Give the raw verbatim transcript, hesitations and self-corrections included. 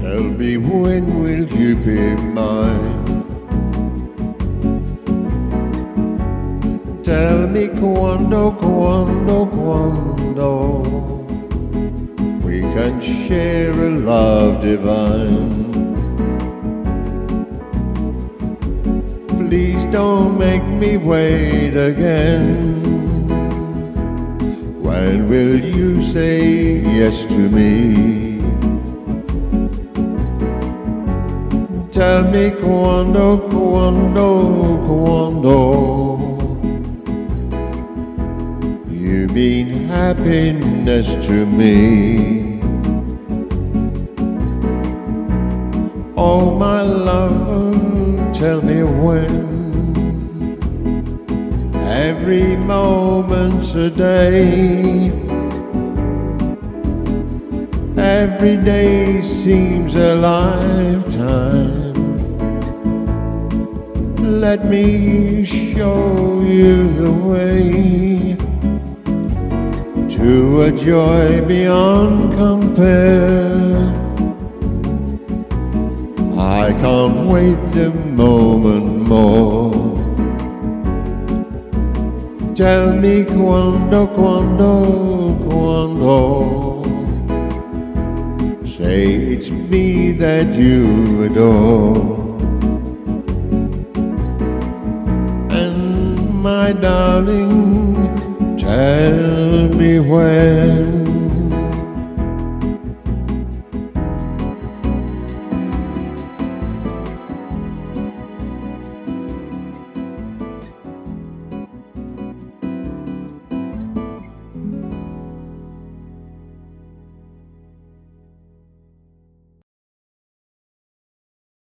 Tell me, when will you be mine? Tell me quando, quando, quando we can share a love divine. Please don't make me wait again. When will you say yes to me? Tell me quando, quando, quando you mean happiness to me. Oh my love, tell me when. Every moment's a day. Every day seems a lifetime. Let me show you the way to a joy beyond compare. I can't wait a moment more. Tell me quando, quando, quando. Say it's me that you adore. And my darling, tell me when.